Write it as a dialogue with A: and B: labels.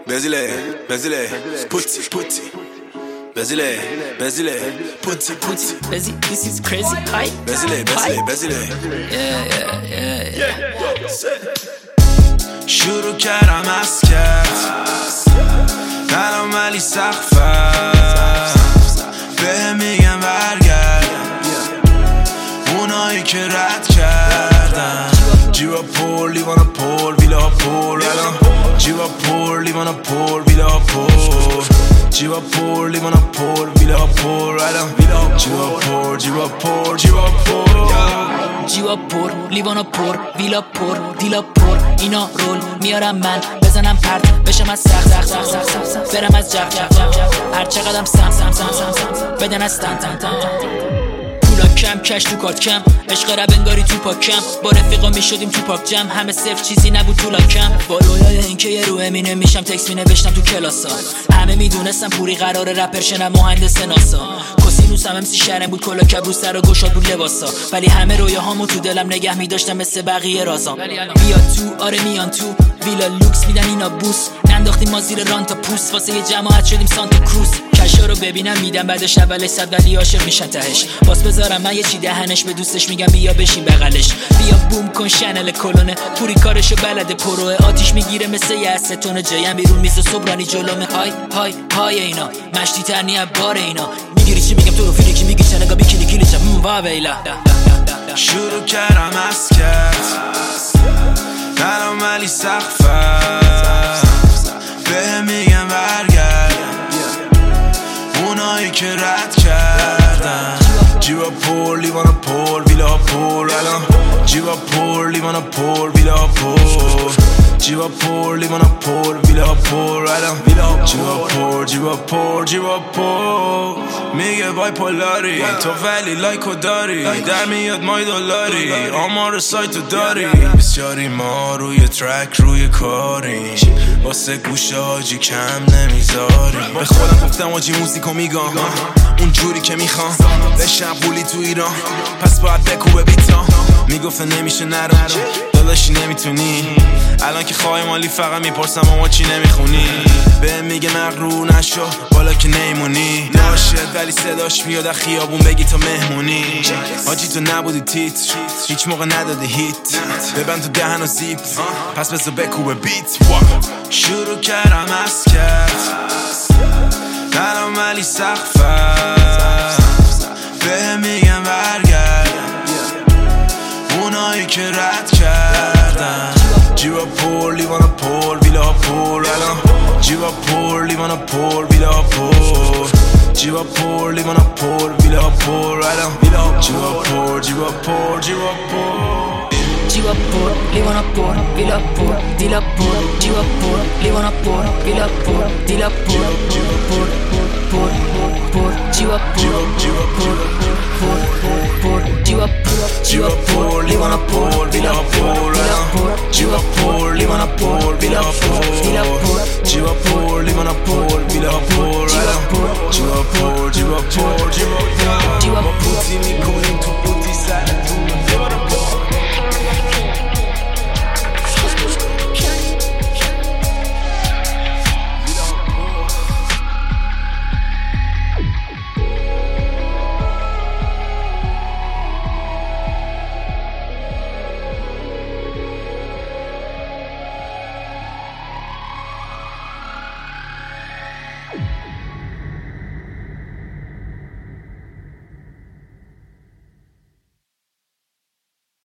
A: Basile, putti. Basile, putti.
B: Bezzy, this is crazy. Hi.
A: Basile.
B: Yeah.
A: شروع کردم از الان ولی سقفم به میگم برگرد اونایی که رد کردن جیبا پر لیوانا پر ویلا پر الان جیبا پر لیوانا پر ویلا پر جیبا پر لیوانا پر ویلا پر الان جیبا پر
B: جیوا پر لیوانا پر ویلا پر دیلا پر اینا رول میارم من بزنم پرت بشم از سخت برم از جغ هر چقدرم سم بدن از تن پولا کم کش تو کارت کم عشق رب انگاری تو پاکم با رفیقا میشدیم تو پاک جم همه صفر چیزی نبود تو لاکم با رویای اینکه یه رو امینه میشم تکس می نوشتم تو کلاسا همه میدونستم پوری قرار رپر شنم مهندس ناسا کسینوس هم امسی شرم بود کلا کبرو سر و گشاد بود لباسا ولی همه رویاهامو تو دلم نگه میداشتم مثل بقیه رازام بیا تو آره میان تو ویلا لوکس میدن اینا بوس ننداختیم ما زیر ران تا پوست واسه یه جماعت شدیم سانتا کروز کشا رو ببینم میدم بعدش اولش صد ولی عاشق میشن تهش باز بذارم من یه چی دهنش به دوستش میگم بیا بشین بغلش بیا بوم کن شنل کلونه پوری کارشو بلده پروه آتیش میگیره مثل یه استونه جایم بیرون میز صبرانی جلومه های اینا مشتی ترنی بار اینا میگیری چی میگم تو رو فیلیکی میگی چنگا بیکینی کلیچم وا ویلا
A: شروع کردم از الان ولی سقفم به میگم برگرد اونایی که رد کردن جیبا پر لیوانا پر ویلا پر الان جیبا پر لیوانا پر ویلا پر جیبا پر لیوانا پر ویلا پر الان جیبا پر میگه بای پولاری تو ولی لایکو داری در میاد مای دلاری آمار سایتو داری بسیاری ما روی ترک روی کاری واسه گوشه حاجی کم نمیذاری به خودم گفتم حاجی موزیکو میگم اون جوری که میخوام بشم قولی تو ایران پس باید بکوبه بیتا میگفته نمیشه نرو داداشی نمیتونی الان که خواهی مالی فقط میپرسم اما چی نمیخونی به میگه مغرور نشو بالا که نیمونی ناشد ولی صداش میاد از خیابون بگی تا مهمونی حاجی تو نبودی تیتر هیچ موقع نداده هیت ببند تو دهن و زیپ پس بذار بکوبه بیت شروع کردم از الان ولی سقفم به میگم برگرد اونایی که رد کردن جیبا پر لیوانا پر ویلا پر الان جیبا پر لیوانا پر ویلا پر جیبا پر لیوانا پر ویلا پر الان جیبا پر
B: جیوا پر لیوانا پر ویلا پر دیلا پر جیوا پر لیوانا پر ویلا پر دیلا پر جیوا پر لیوانا پر ویلا پر جیوا پر لیوانا پر ویلا پر